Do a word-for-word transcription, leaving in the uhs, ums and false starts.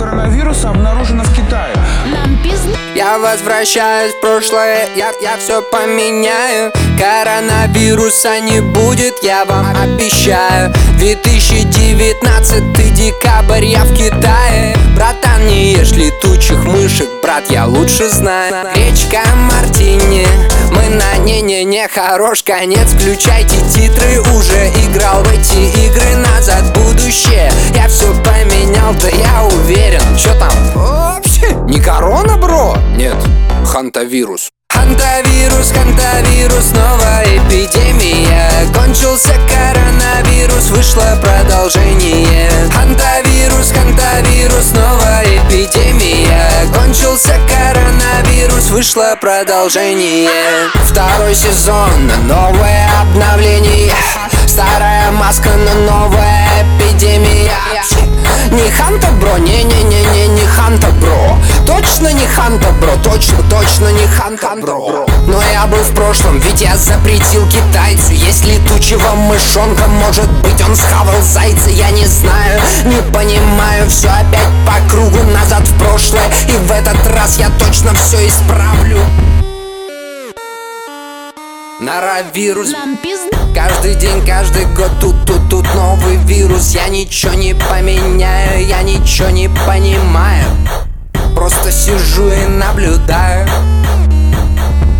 коронавируса обнаружено в Китае. Нам пизда. Я возвращаюсь в прошлое, я, я все поменяю. Коронавируса не будет, я вам обещаю. две тысячи девятнадцатый декабрь, я в Китае. Братан, не ешь летучих мышек, брат, я лучше знаю. Гречка мартини, мы на не-не-не, хорош конец. Включайте титры, уже играл в эти игры. Назад в будущее, я все поменял, да я уверен. Чё там? Вообще, не корона, бро? Нет, хантавирус. Хантавирус, хантавирус, новая эпидемия. Кончился коронавирус, вышло продолжение. Хантавирус, хантавирус, новая эпидемия. Кончился коронавирус, вышло продолжение. Второй сезон, новое обновление. Старая маска, но новая эпидемия. Не ханта, бро, не-не-не-не, не ханта, бро. Точно не ханта, бро, точно, точно не ханта, бро. Но я был в прошлом, ведь я запретил китайцу. Есть летучего мышонка, может быть он схавал зайца. Я не знаю, не понимаю, все опять по кругу назад в прошлое. И в этот раз я точно все исправлю. Норовирус. Нам пизда. Каждый день, каждый год, тут, тут, тут новый вирус. Я ничего не поменяю, я ничего не понимаю. Просто сижу и наблюдаю.